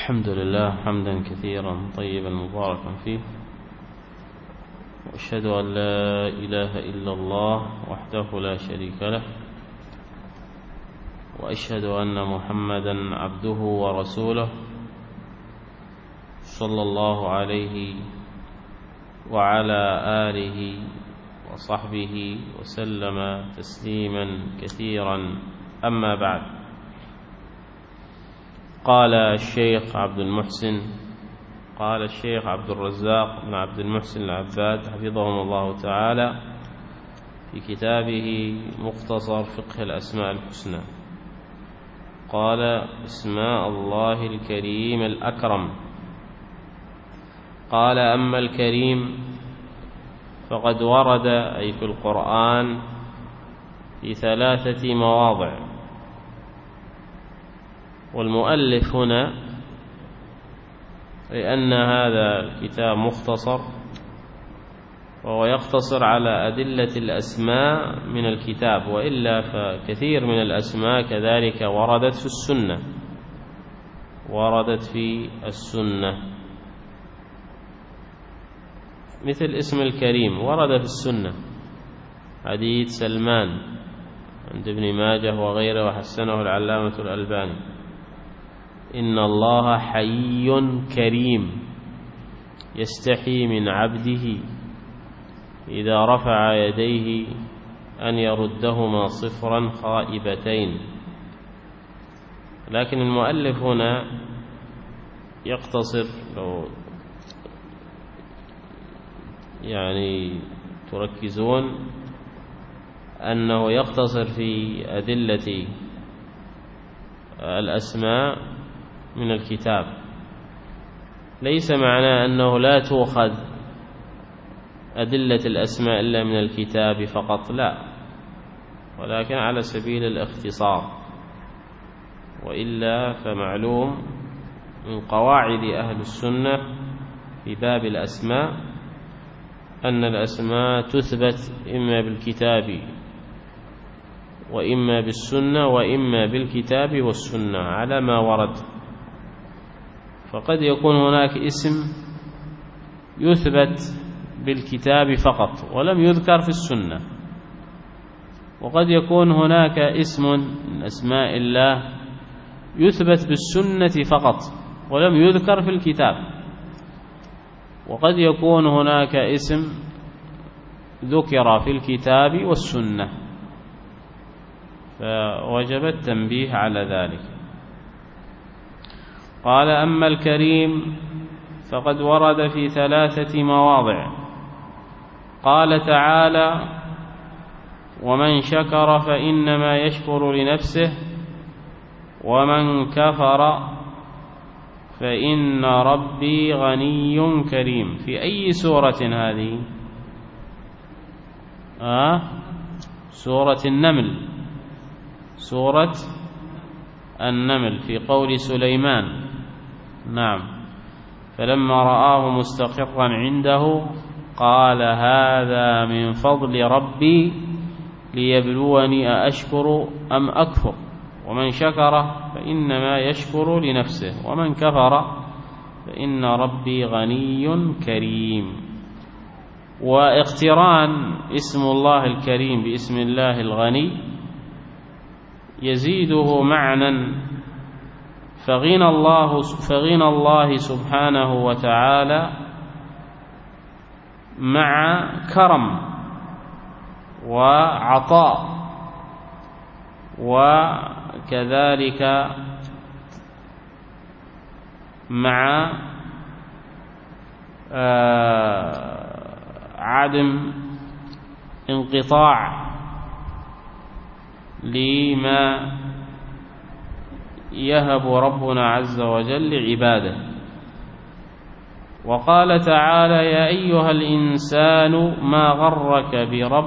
الحمد لله حمدا كثيرا طيبا مباركا فيه، وأشهد أن لا إله إلا الله وحده لا شريك له، وأشهد أن محمدا عبده ورسوله صلى الله عليه وعلى آله وصحبه وسلم تسليما كثيرا. أما بعد، قال الشيخ عبد الرزاق بن عبد المحسن العباد حفظهم الله تعالى في كتابه مختصر فقه الأسماء الحسنى، قال: اسماء الله الكريم الأكرم. قال: أما الكريم فقد ورد أي في القرآن في 3 مواضع، والمؤلف هنا لأن هذا الكتاب مختصر وهو يقتصر على أدلة الأسماء من الكتاب، وإلا فكثير من الأسماء كذلك وردت في السنة، مثل اسم الكريم ورد في السنة، حديث سلمان عند ابن ماجه وغيره وحسنه العلامة الألباني: إن الله حي كريم يستحي من عبده إذا رفع يديه أن يردهما صفرا خائبتين. لكن المؤلف هنا يقتصر، لو يعني تركزون، أنه يقتصر في أدلة الأسماء من الكتاب. ليس معناه أنه لا تؤخذ أدلة الأسماء إلا من الكتاب فقط، لا، ولكن على سبيل الاختصار، وإلا فمعلوم من قواعد أهل السنة في باب الأسماء أن الأسماء تثبت إما بالكتاب وإما بالسنة وإما بالكتاب والسنة على ما ورد. فقد يكون هناك اسم يثبت بالكتاب فقط ولم يذكر في السنة، وقد يكون هناك اسم من أسماء الله يثبت بالسنة فقط ولم يذكر في الكتاب، وقد يكون هناك اسم ذكر في الكتاب والسنة، فوجب التنبيه على ذلك. قال: أما الكريم فقد ورد في 3 مواضع. قال تعالى: ومن شكر فإنما يشكر لنفسه ومن كفر فإن ربي غني كريم. في أي سورة هذه؟ سورة النمل، في قول سليمان: نعم، فلما رآه مستقرا عنده قال هذا من فضل ربي ليبلوني أأشكر أم أكفر، ومن شكر فإنما يشكر لنفسه ومن كفر فإن ربي غني كريم. واقتران اسم الله الكريم باسم الله الغني يزيده معنى، فغنى الله سبحانه وتعالى مع كرم وعطاء، وكذلك مع عدم انقطاع لما يهب ربنا عز وجل لعباده. وقال تعالى: يا أيها الإنسان ما غرك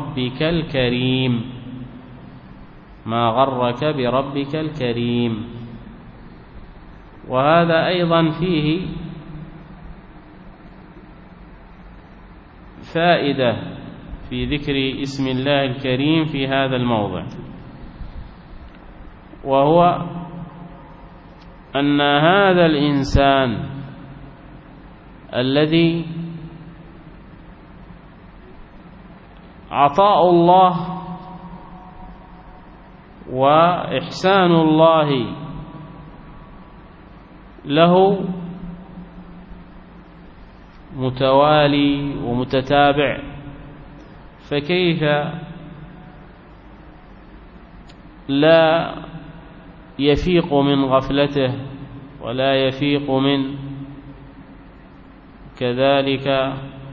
بربك الكريم. وهذا أيضا فيه فائدة في ذكر اسم الله الكريم في هذا الموضع، وهو أن هذا الإنسان الذي عطاء الله وإحسان الله له متوالي ومتتابع، فكيف لا يفيق من غفلته ولا يفيق من كذلك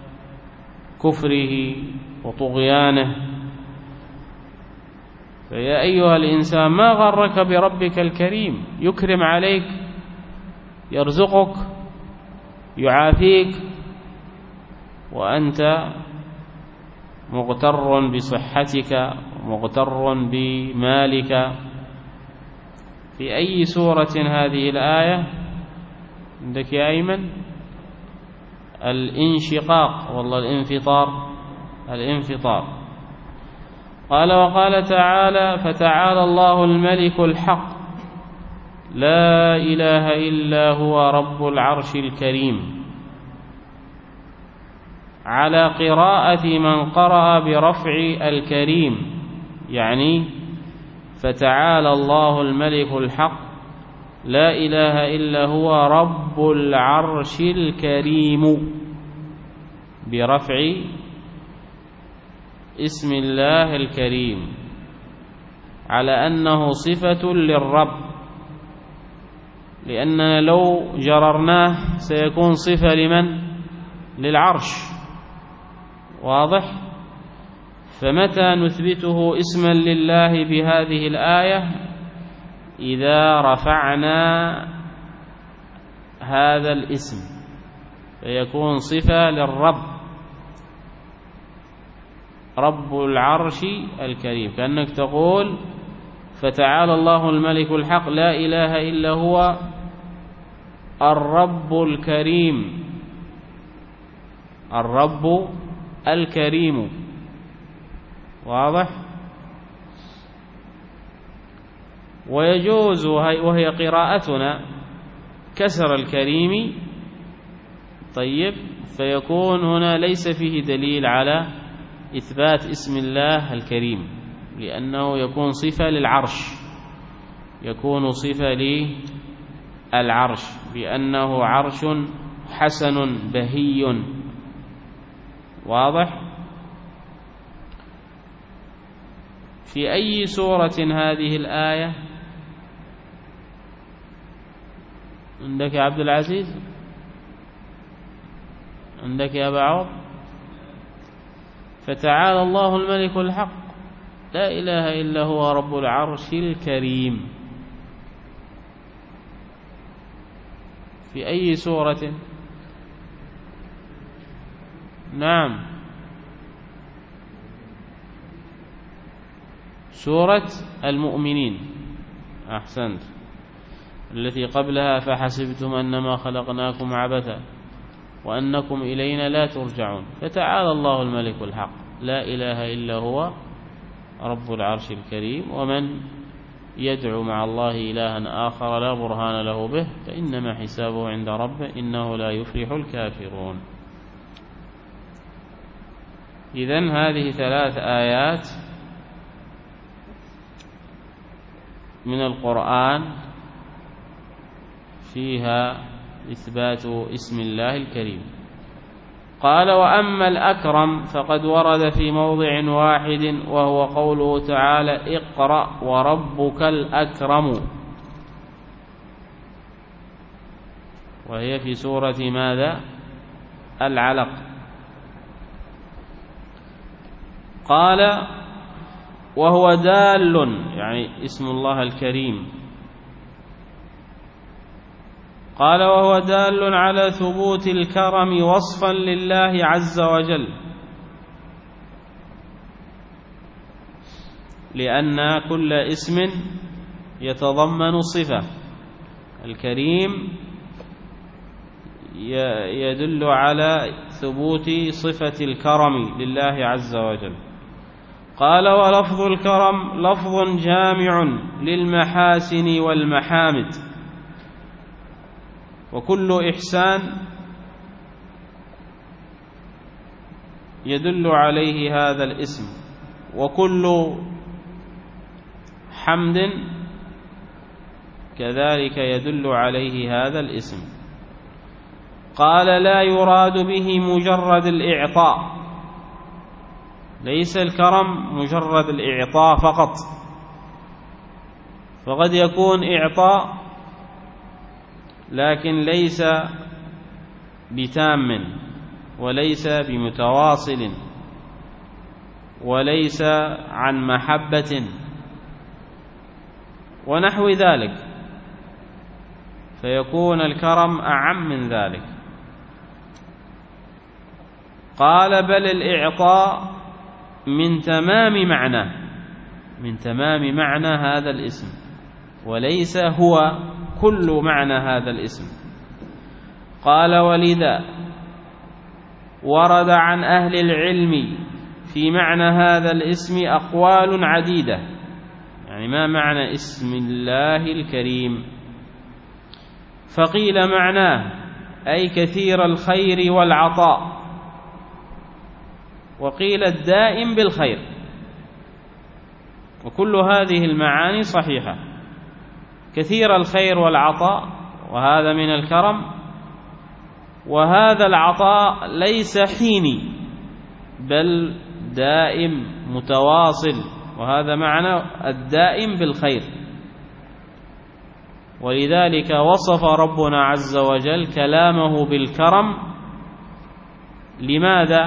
كفره وطغيانه؟ فيا أيها الإنسان ما غرك بربك الكريم، يكرم عليك، يرزقك، يعافيك، وأنت مغتر بصحتك مغتر بمالك. في أي سورة هذه الآية عندك يا أيمن؟ الانشقاق، والله الانفطار. قال وقال تعالى فتعالى الله الملك الحق لا إله إلا هو رب العرش الكريم، على قراءة من قرأ برفع الكريم، يعني فتعالى الله الملك الحق لا إله إلا هو رب العرش الكريم، برفع اسم الله الكريم على أنه صفة للرب، لأننا لو جررناه سيكون صفة لمن؟ للعرش. واضح؟ فمتى نثبته اسما لله بهذه الآية؟ إذا رفعنا هذا الاسم فيكون صفة للرب، رب العرش الكريم، كأنك تقول فتعالى الله الملك الحق لا إله إلا هو الرب الكريم، الرب الكريم. واضح؟ ويجوز وهي قراءتنا كسر الكريم، طيب، فيكون هنا ليس فيه دليل على إثبات اسم الله الكريم، لأنه يكون صفة للعرش، يكون صفة للعرش، بأنه عرش حسن بهي. واضح؟ في أي سورة هذه الآية عندك يا عبد العزيز؟ عندك يا أبا عوض؟ فتعالى الله الملك الحق لا إله إلا هو رب العرش الكريم، في أي سورة؟ نعم، سورة المؤمنين. أحسنت. التي قبلها فحسبتم أنما خلقناكم عبثا وأنكم إلينا لا ترجعون. فتعالى الله الملك الحق لا إله إلا هو رب العرش الكريم، ومن يدعو مع الله إلها آخر لا برهان له به فإنما حسابه عند ربه إنه لا يفلح الكافرون. إذن هذه 3 آيات من القرآن فيها إثبات اسم الله الكريم. قال وأما الأكرم فقد ورد في موضع واحد، وهو قوله تعالى اقرأ وربك الأكرم، وهي في سورة ماذا؟ العلق. قال وهو دال، يعني اسم الله الكريم، قال وهو دال على ثبوت الكرم وصفا لله عز وجل، لأن كل اسم يتضمن صفة. الكريم يدل على ثبوت صفة الكرم لله عز وجل. قال ولفظ الكرم لفظ جامع للمحاسن والمحامد، وكل إحسان يدل عليه هذا الاسم، وكل حمد كذلك يدل عليه هذا الاسم. قال: لا يراد به مجرد الإعطاء، ليس الكرم مجرد الإعطاء فقط، فقد يكون إعطاء لكن ليس بتام، وليس بمتواصل، وليس عن محبة ونحو ذلك، فيكون الكرم أعم من ذلك. قال: بل الإعطاء من تمام معنى هذا الاسم، وليس هو كل معنى هذا الاسم. قال: ولذا ورد عن أهل العلم في معنى هذا الاسم أقوال عديدة. يعني ما معنى اسم الله الكريم؟ فقيل معناه أي كثير الخير والعطاء، وقيل الدائم بالخير، وكل هذه المعاني صحيحة. كثير الخير والعطاء، وهذا من الكرم، وهذا العطاء ليس حيني بل دائم متواصل، وهذا معنى الدائم بالخير. ولذلك وصف ربنا عز وجل كلامه بالكرم. لماذا؟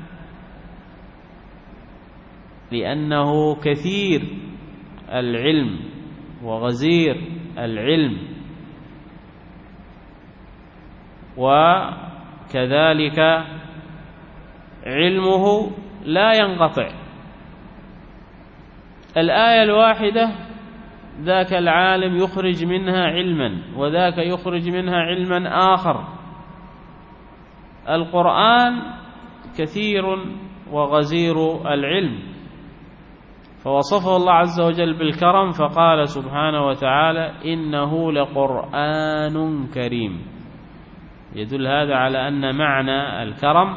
لأنه كثير العلم وغزير العلم، وكذلك علمه لا ينقطع. الآية الواحدة ذاك العالم يخرج منها علما، وذاك يخرج منها علما آخر. القرآن كثير وغزير العلم، فوصفه الله عز وجل بالكرم، فقال سبحانه وتعالى: إنه لقرآن كريم. يدل هذا على أن معنى الكرم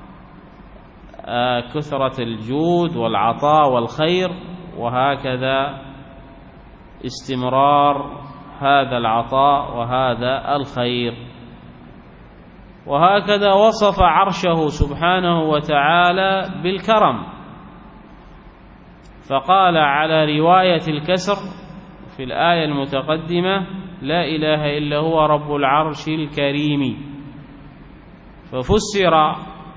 كثرة الجود والعطاء والخير، وهكذا استمرار هذا العطاء وهذا الخير. وهكذا وصف عرشه سبحانه وتعالى بالكرم، فقال على رواية الكسر في الآية المتقدمة: لا إله إلا هو رب العرش الكريم. ففسر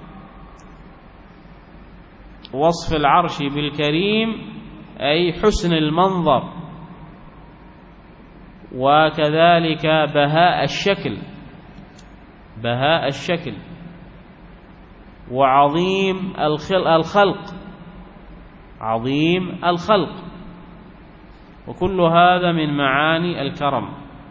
وصف العرش بالكريم أي حسن المنظر، وكذلك بهاء الشكل وعظيم الخلق، وكل هذا من معاني الكرم.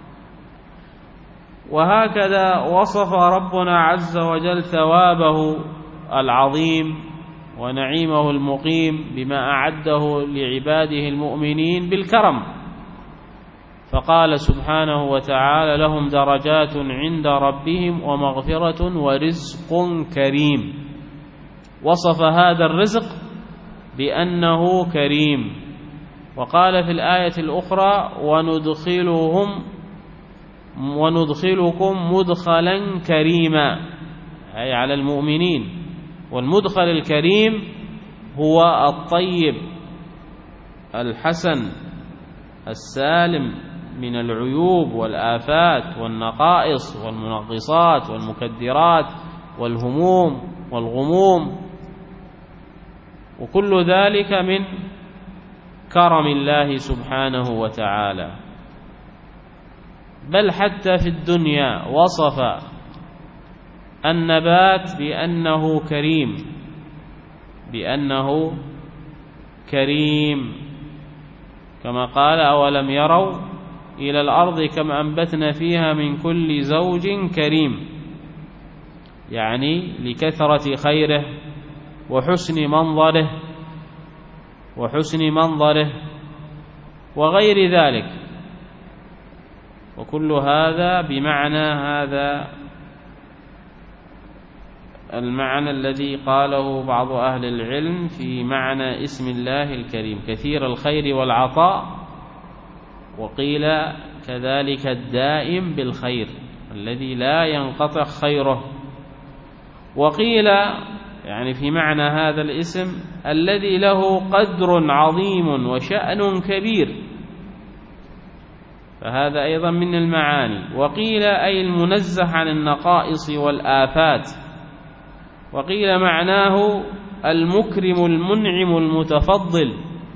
وهكذا وصف ربنا عز وجل ثوابه العظيم ونعيمه المقيم بما أعده لعباده المؤمنين بالكرم، فقال سبحانه وتعالى: لهم درجات عند ربهم ومغفرة ورزق كريم. وصف هذا الرزق بأنه كريم. وقال في الآية الأخرى: وندخلكم مدخلا كريما، أي على المؤمنين. والمدخل الكريم هو الطيب الحسن السالم من العيوب والآفات والنقائص والمنغصات والمكدرات والهموم والغموم، وكل ذلك من كرم الله سبحانه وتعالى. بل حتى في الدنيا وصف النبات بأنه كريم كما قال: أولم يروا إلى الأرض كم أنبتنا فيها من كل زوج كريم، يعني لكثرة خيره وحسن منظره وغير ذلك. وكل هذا بمعنى هذا المعنى الذي قاله بعض أهل العلم في معنى اسم الله الكريم: كثير الخير والعطاء، وقيل كذلك الدائم بالخير الذي لا ينقطع خيره، وقيل يعني في معنى هذا الاسم الذي له قدر عظيم وشأن كبير، فهذا أيضا من المعاني. وقيل أي المنزه عن النقائص والآفات، وقيل معناه المكرم المنعم المتفضل،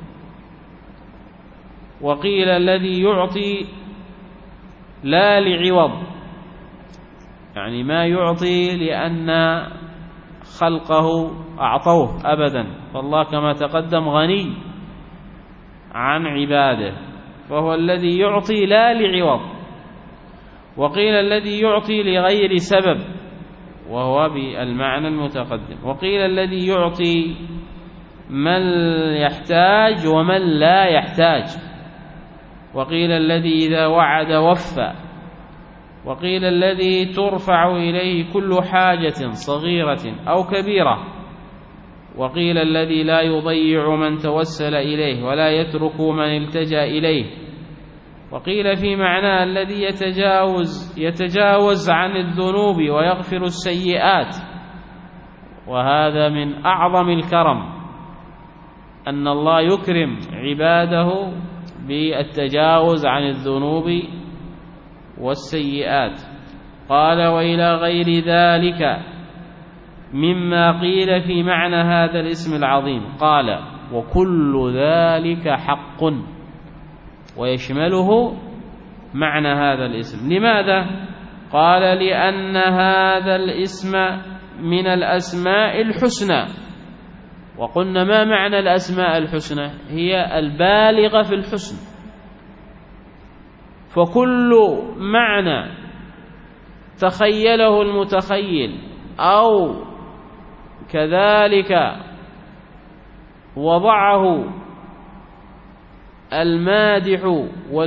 وقيل الذي يعطي لا لعوض، يعني ما يعطي لأن خلقه أعطوه أبدا، فالله كما تقدم غني عن عباده، فهو الذي يعطي لا لعوض. وقيل الذي يعطي لغير سبب، وهو بالمعنى المتقدم. وقيل الذي يعطي من يحتاج ومن لا يحتاج. وقيل الذي إذا وعد وفى. وقيل الذي ترفع إليه كل حاجة صغيرة أو كبيرة. وقيل الذي لا يضيع من توسل إليه ولا يترك من التجأ إليه. وقيل في معناه الذي يتجاوز عن الذنوب ويغفر السيئات، وهذا من أعظم الكرم أن الله يكرم عباده بالتجاوز عن الذنوب والسيئات. قال: وإلى غير ذلك مما قيل في معنى هذا الاسم العظيم. قال: وكل ذلك حق، ويشمله معنى هذا الاسم. لماذا؟ قال: لأن هذا الاسم من الأسماء الحسنى. وقلنا ما معنى الأسماء الحسنى؟ هي البالغة في الحسن، فكل معنى تخيله المتخيل أو كذلك وضعه المادح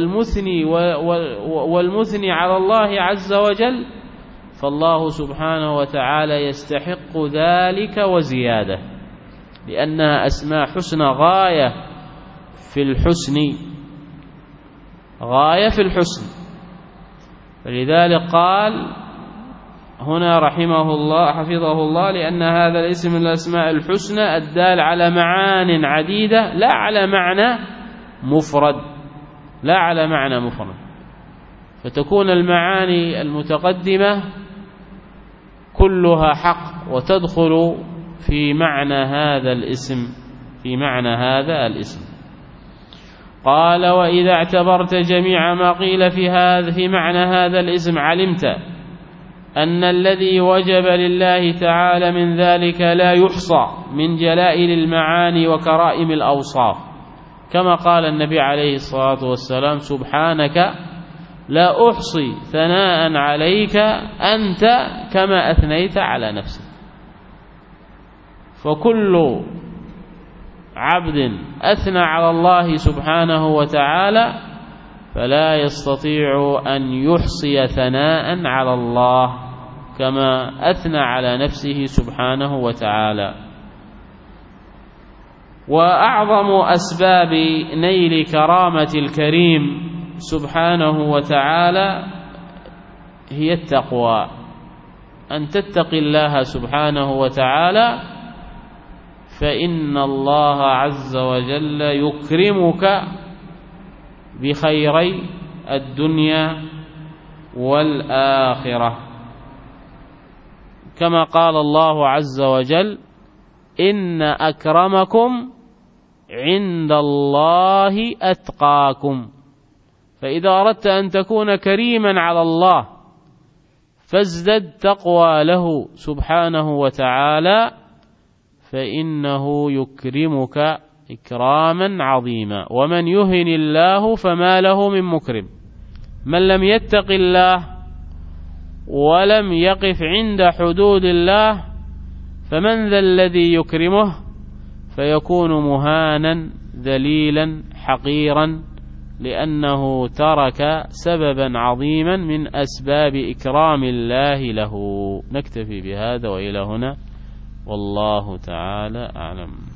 والمثني على الله عز وجل، فالله سبحانه وتعالى يستحق ذلك وزيادة، لأنها أسماء حسنى غاية في الحسن، غاية في الحسن. فلذلك قال هنا رحمه الله حفظه الله: لأن هذا الاسم من الأسماء الحسنى الدال على معان عديدة لا على معنى مفرد، لا على معنى مفرد، فتكون المعاني المتقدمة كلها حق وتدخل في معنى هذا الاسم، في معنى هذا الاسم. قال: وإذا اعتبرت جميع ما قيل في معنى هذا الاسم علمت أن الذي وجب لله تعالى من ذلك لا يحصى من جلائل المعاني وكرائم الأوصاف، كما قال النبي عليه الصلاة والسلام: سبحانك لا أحصي ثناء عليك أنت كما أثنيت على نفسك. فكل عبد أثنى على الله سبحانه وتعالى فلا يستطيع أن يحصي ثناء على الله كما أثنى على نفسه سبحانه وتعالى. وأعظم أسباب نيل كرامة الكريم سبحانه وتعالى هي التقوى، أن تتقي الله سبحانه وتعالى، فإن الله عز وجل يكرمك بخيري الدنيا والآخرة، كما قال الله عز وجل: إن أكرمكم عند الله أتقاكم. فإذا أردت أن تكون كريما على الله فازدد تقوى له سبحانه وتعالى، فإنه يكرمك إكراما عظيما. ومن يهن الله فما له من مكرم. من لم يتق الله ولم يقف عند حدود الله فمن ذا الذي يكرمه؟ فيكون مهانا ذليلا حقيرا لأنه ترك سببا عظيما من أسباب إكرام الله له. نكتفي بهذا وإلى هنا، والله تعالى أعلم.